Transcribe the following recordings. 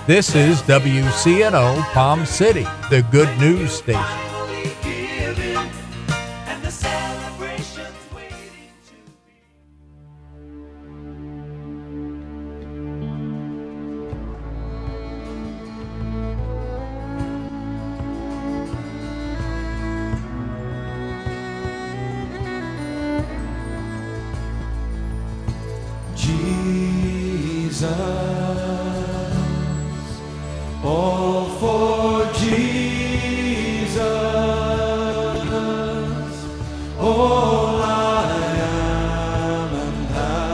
This is WCNO Palm City, the good news station. All for Jesus, all I am and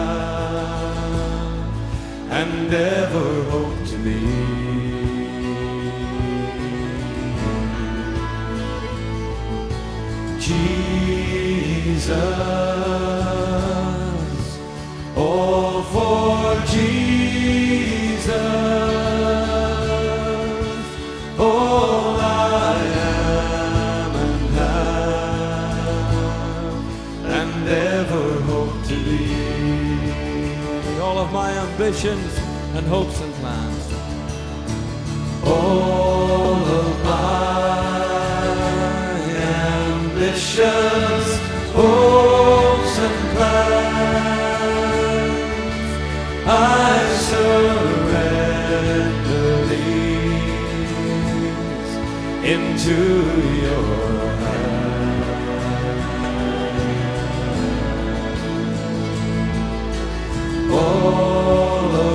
have, and ever hope to be. Jesus, all for Jesus. All I am and have, and ever hope to be. All of my ambitions and hopes and plans. All of my ambitions, hopes and plans, I surrender these into your hand. All of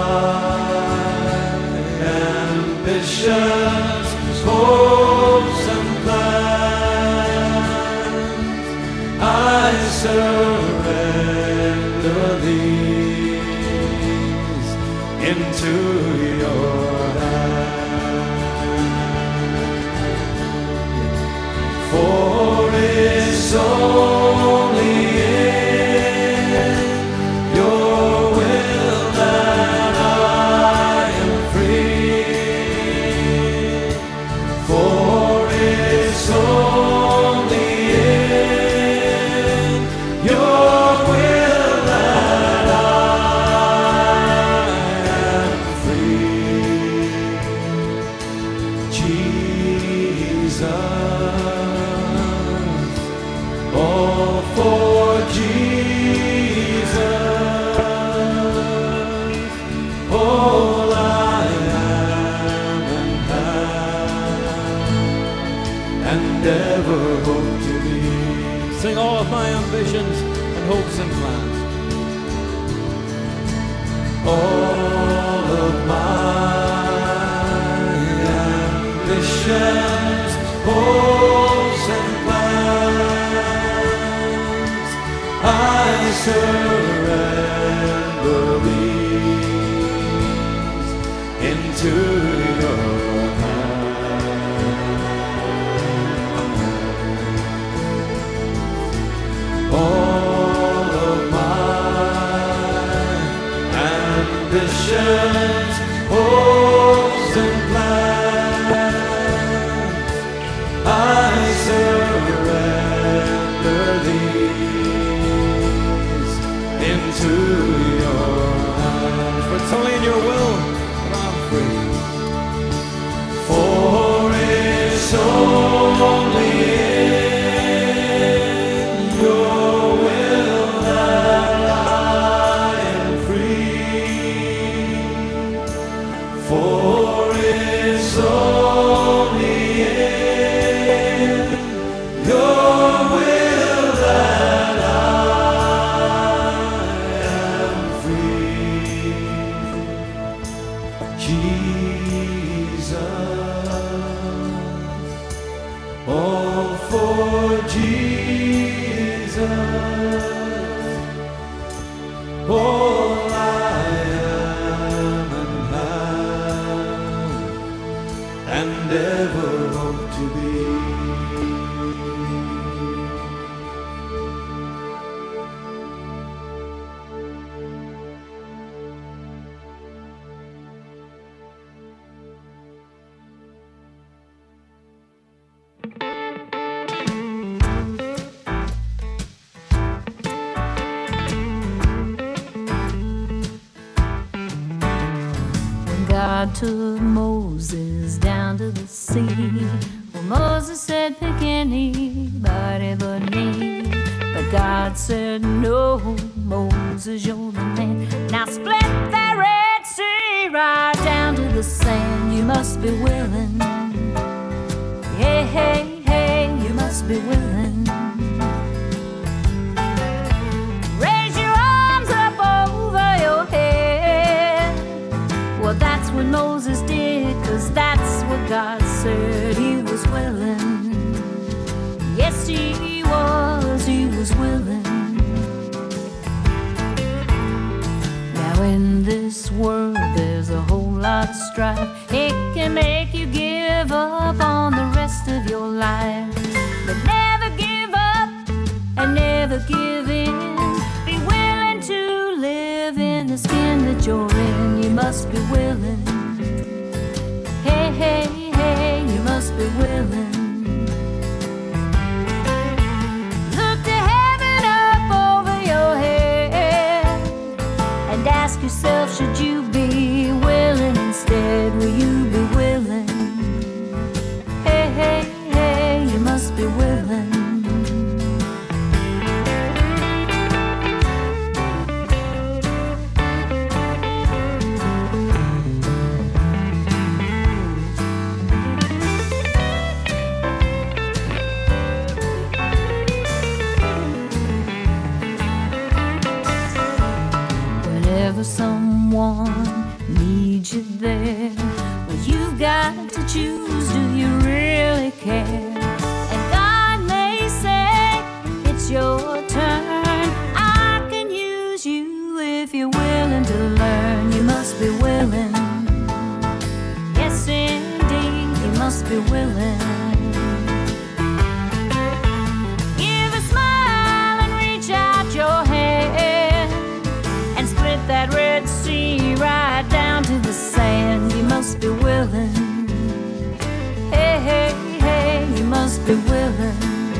my ambitions, hopes and plans, I surrender these into your hand. For it's only in your will that I am free. For it's only in your will that I am free. Jesus, all for Jesus, all I am and have, and ever hope to be. Sing all of my ambitions and hopes and plans. All of my ambitions, hopes and plans, I surrender these into your hand. All of my ambitions, hopes and plans, I surrender these into your hands. For it's only in your will that I'm free. For it's only in your will that I am free. For it's only in your will that I am free. Jesus, all for Jesus, all I am and have, and ever hope to be. God took Moses down to the sea. Well, Moses said, pick anybody but me. But God said, no, Moses, you're the man. Now split that Red Sea right down to the sand. You must be willing. Hey, hey, hey, you must be willing. Raise your arms up over your head. Well, that's what Moses did, 'cause that's what God said. He was willing. Yes, he was willing. Now in this world there's a whole lot of strife. It can make you give up on the rest of your life. But never give up and never give in. Be willing to live in the skin that you're in. You must be willing. Hey, hey, hey, you must be willing. Ask yourself, should you be willing instead? Will you be willing? Hey, hey, hey, you must be willing. Someone needs you there, well, you've got to choose. Do you really care? And God may say it's your turn. I can use you if you're willing to learn. You must be willing. Yes, indeed, you must be willing. Give a smile and reach out your hand and split that Red Sea right down to the sand. You must be willing. Hey, hey, hey, you must be willing.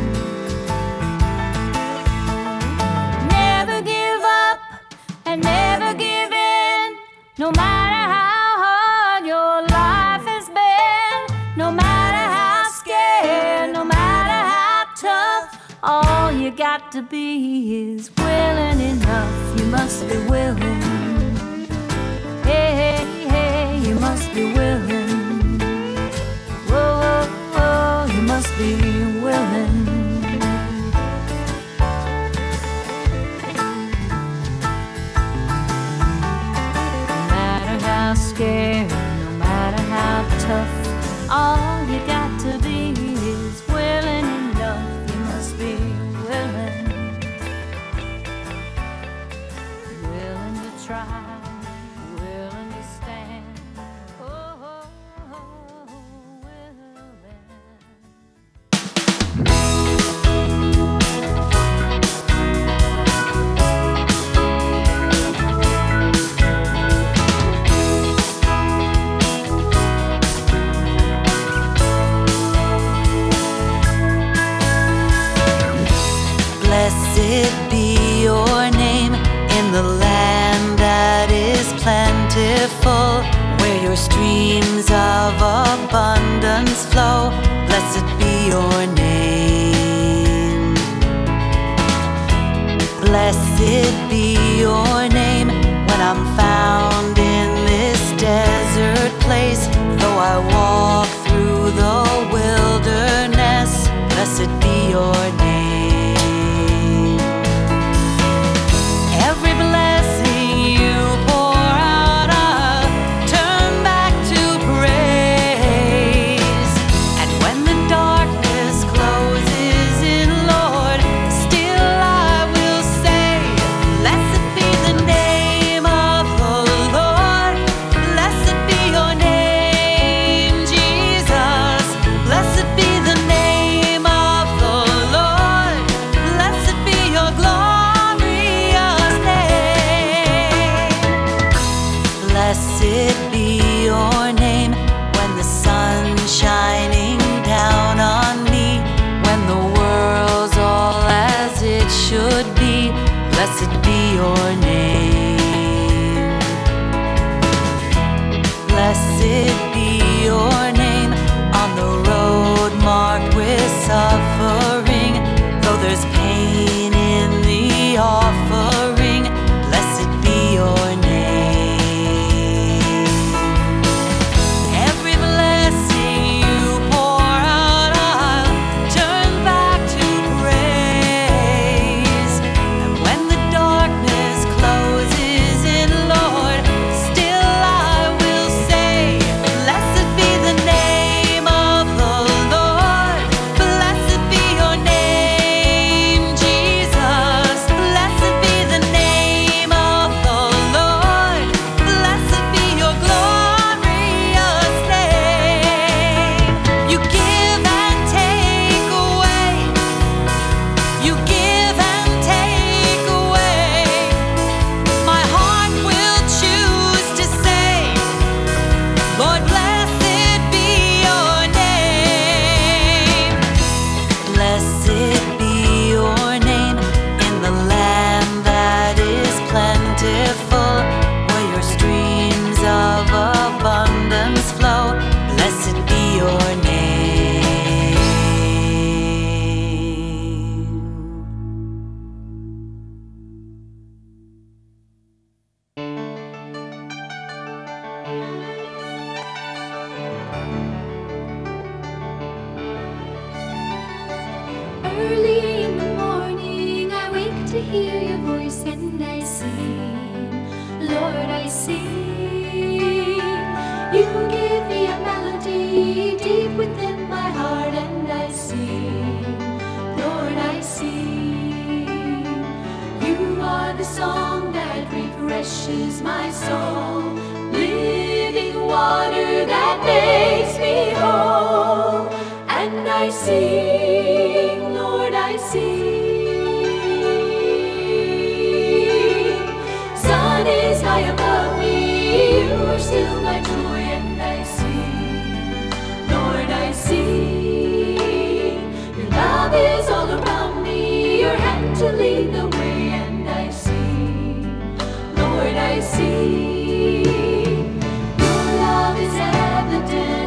Never give up and never give in. No matter how hard your life has been, no matter how scared, no matter how tough, all you got to be is willing enough. You must be willing. Hey, hey, hey, you must be willing. Whoa, whoa, whoa, you must be willing. No matter how scared, no matter how tough, all you got to be is willing enough. You must be willing. Willing to try. Blessed be your name in the land that is plentiful, where your streams of abundance flow. Blessed be your name. Blessed be your name when I'm found in this desert place. Though I walk through the wilderness, blessed be your name. Every blessing you pour out, I turn back to praise. And when the darkness closes in, Lord, still I will say, blessed be the name of the Lord. Blessed be your name, Jesus. Blessed be the name of the Lord. Blessed be your name on the road marked with suffering. Though there's pain in the offering, blessed be your name. Every blessing you pour out, I'll turn back to praise. And when the darkness closes in, Lord, still I will say, blessed be the name of the Lord. Blessed be your name, Jesus. Blessed be the name of the Lord. Blessed be your glorious name. You give and take away. You give and take away. My heart will choose to say, Lord, blessed be your name. Blessed be your name in the land that is plentiful, where your streams of abundance flow. Blessed be your name. Early in the morning, I wake to hear your voice and I sing. Lord, I sing. You give me a melody deep within my heart and I sing. Lord, I sing. You are the song that refreshes my soul, living water that makes me whole. And I sing, Lord, I sing. Sun is high above me, you are still my joy, and I sing, Lord, I sing. Your love is all around me, your hand to lead the way, and I sing, Lord, I sing. Your love is evident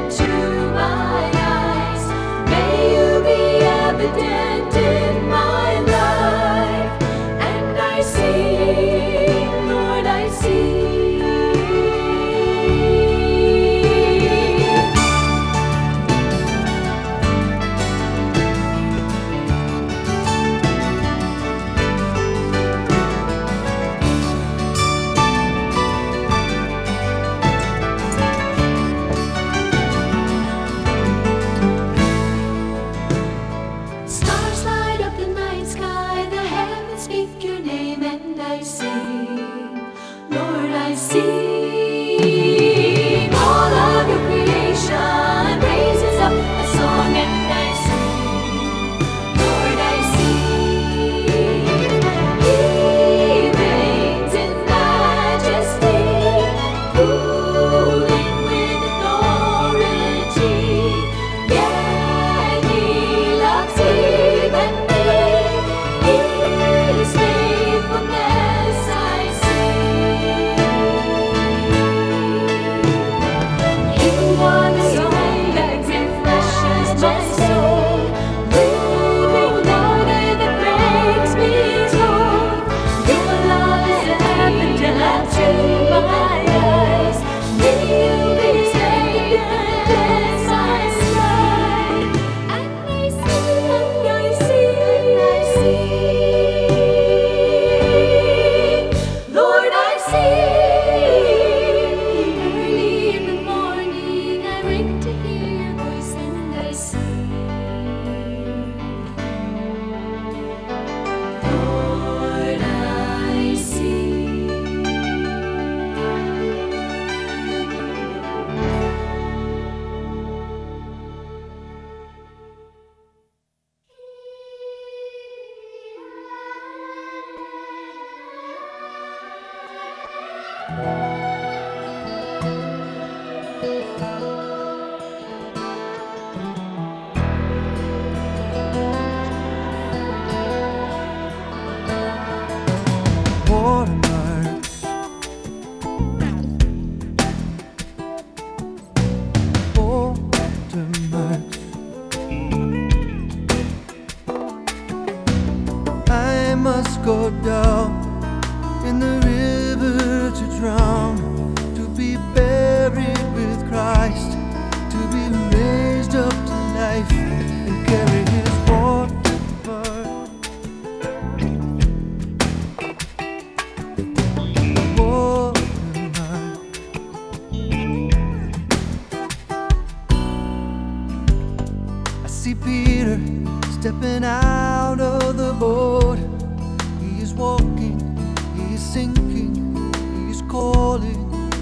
see Peter stepping out of the boat. He is walking, he is sinking, he is calling.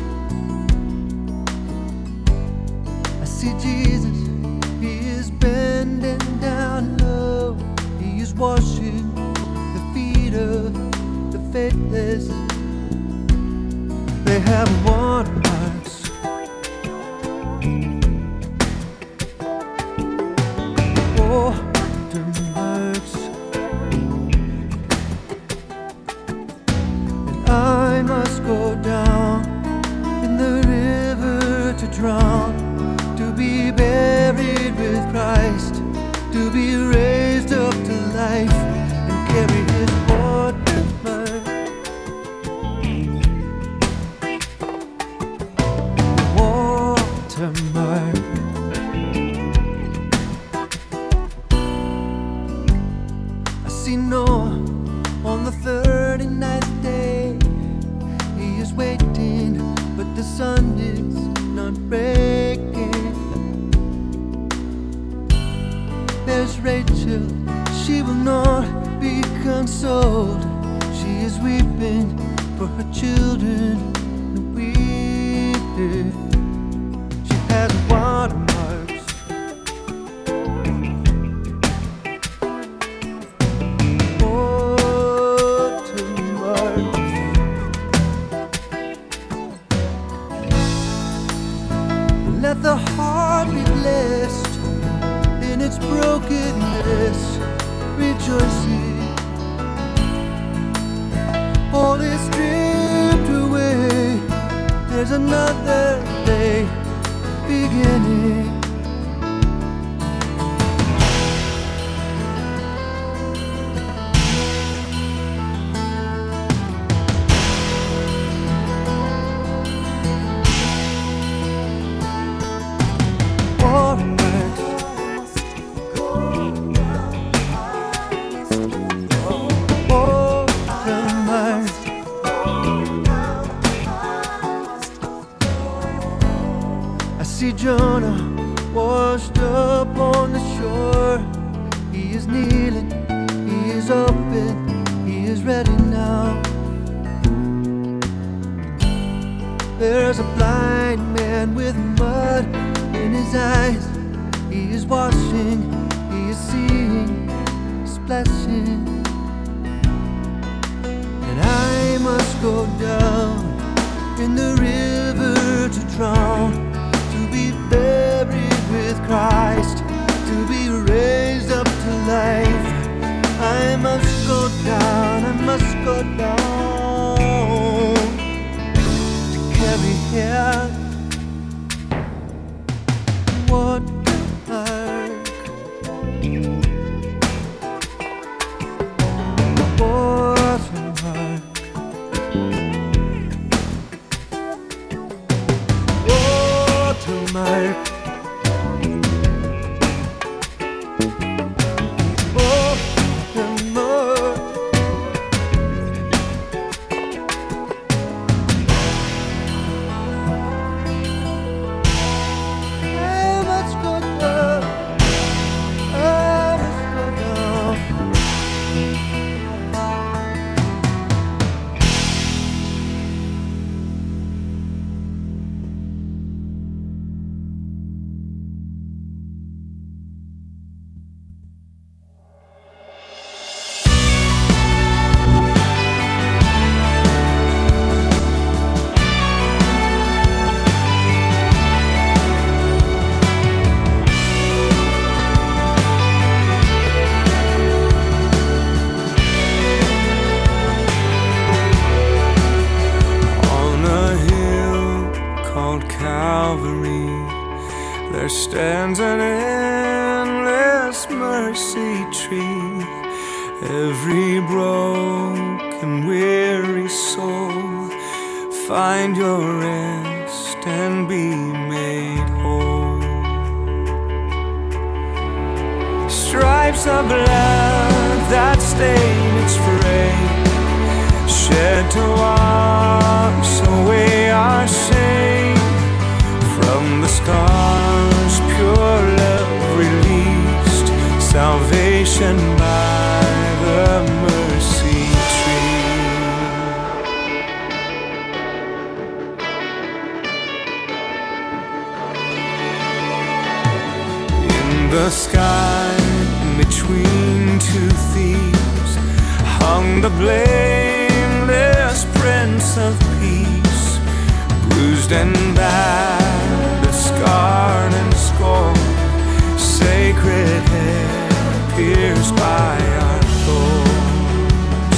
I see Jesus, he is bending down low. He is washing the feet of the faithless. They have watermarks. Watermarks. And I must go down in the river to drown, to be buried with Christ, to be raised up to life and carry his watermark. Watermark. I see Noah on the 39th day. He is waiting, but the sun is not breaking. There's Rachel, she will not be consoled. She is weeping for her children and weeping. She has watermarks. Watermarks. Let the heart be blessed in its brokenness, rejoicing. All is stripped away. There's another day beginning. I see Jonah washed up on the shore. He is kneeling, he is open, he is ready now. There's a blind man with mud in his eyes. He is washing, he is seeing, splashing. And I must go down in the river to drown, to be buried with Christ, to be raised up to life. I must go down, I must go down to carry here watermark. Watermark. Watermark. There stands an endless mercy tree. Every broken, weary soul, find your rest and be made whole. Stripes of blood that stain its frame, shed to wash away our shame. From the scars pure love release, the sky, between two thieves, hung the blameless Prince of Peace, bruised and battered, scarred and scorned, sacred hair pierced by our thorns.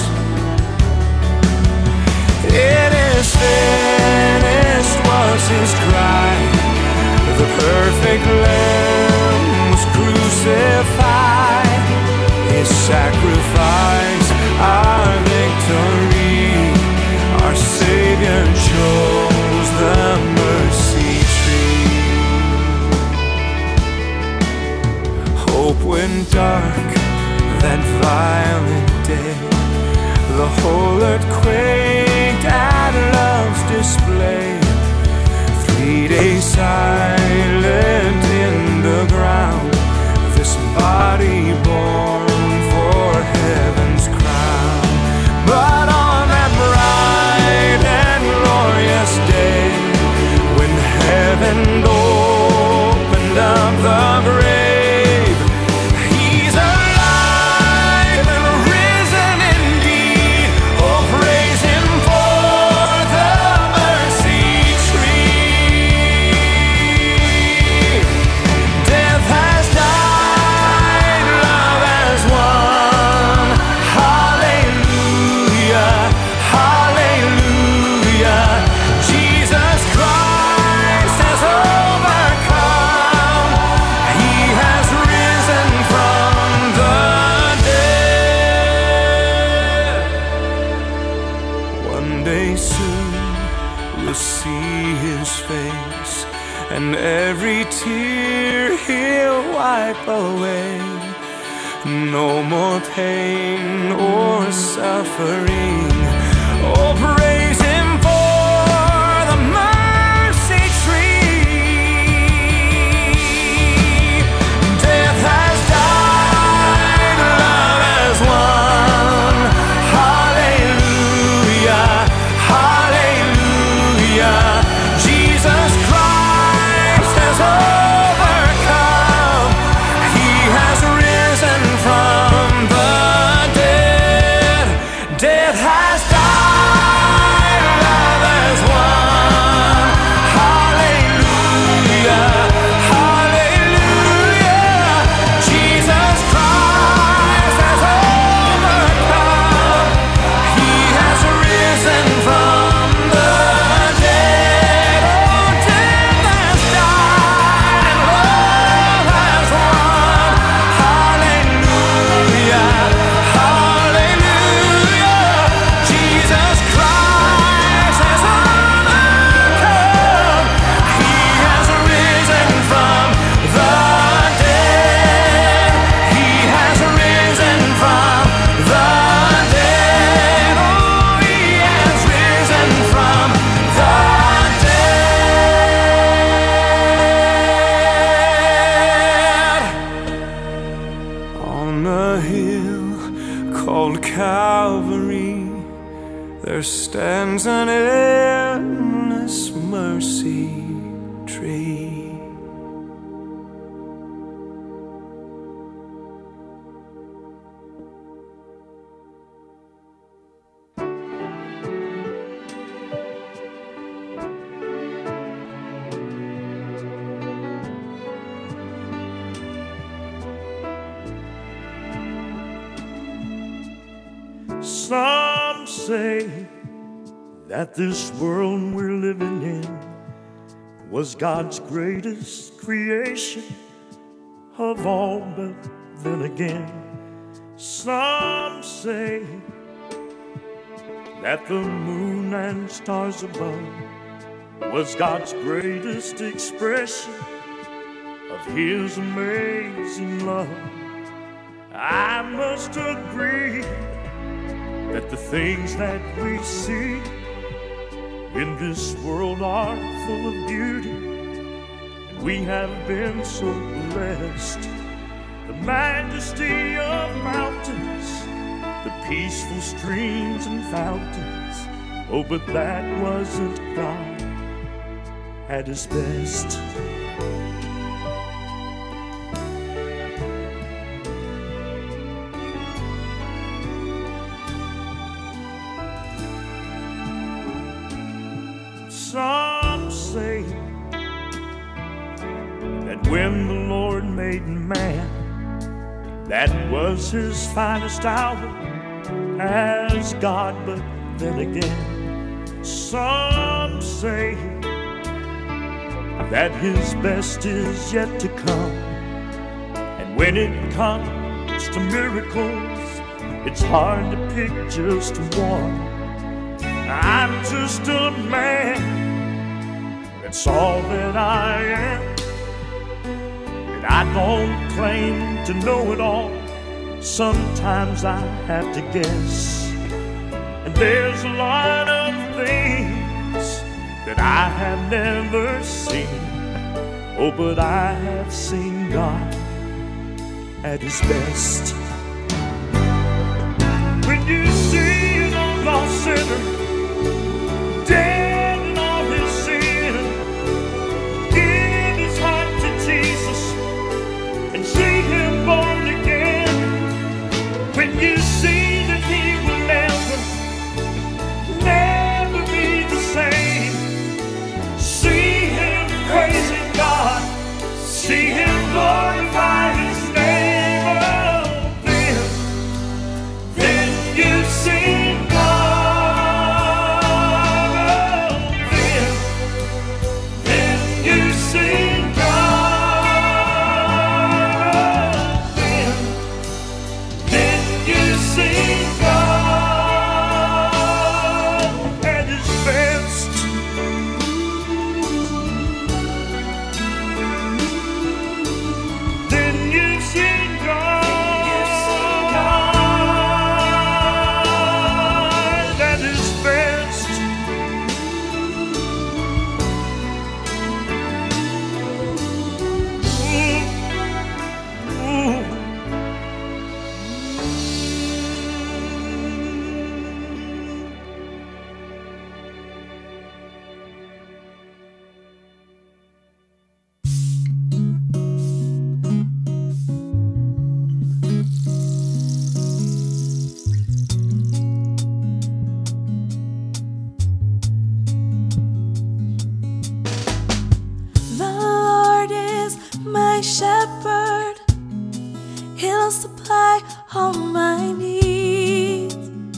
It is finished was his cry. The perfect Lamb was crucified. His sacrifice, our victory. Our Savior chose the mercy tree. Hope went dark that violent day. The whole earth quaked at love's display. 3 days silent in the ground, this body born for heaven's crown. But on that bright and glorious day, when heaven opened up the grave, he's alive and risen indeed. Oh, praise him for the mercy tree. Death has died, love has won. Hallelujah, hallelujah. Jesus Christ has overcome. He has risen from the dead. One day soon we'll see his face, and every tear he'll wipe away. No more pain or suffering. Oh, praise him for the mercy tree. Death has died, love has won. Hallelujah, hallelujah. Jesus Christ has overcome. He has risen from the dead. Death has died, love has won. Hallelujah, hallelujah. Jesus Christ has overcome. He has risen from the dead. Oh, death has died and love has won. Hallelujah, hallelujah. Jesus Christ has overcome. He has risen from the dead. He has risen from the dead. Oh, he has risen from the dead. On a hill called Calvary, there stands an endless mercy tree. Some say that this world we're living in was God's greatest creation of all, but then again, some say that the moon and stars above was God's greatest expression of His amazing love. I must agree that the things that we see in this world are full of beauty, and we have been so blessed. The majesty of mountains, the peaceful streams and fountains. Oh, but that wasn't God at His best. that when the Lord made man, that was his finest hour as God. But then again, some say that his best is yet to come. And when it comes to miracles, it's hard to pick just one. I'm just a man, that's all that I am. And I don't claim to know it all. Sometimes I have to guess. And there's a lot of things that I have never seen. Oh, but I have seen God at his best. When you see an lost sinner dead in all his sin, give his heart to Jesus and see him born again. When you see that he will never be the same, see him praising God, see him glorify his name. Then you see God. Then you see God. Then you see God at his best. Then you see God at his best. The Lord is my shepherd, he'll supply all my needs.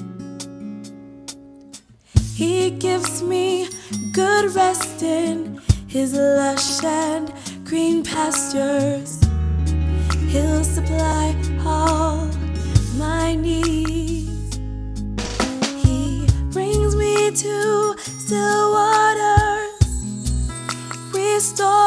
He gives me good rest in his lush and green pastures. He'll supply all my needs. He brings me to still waters, restore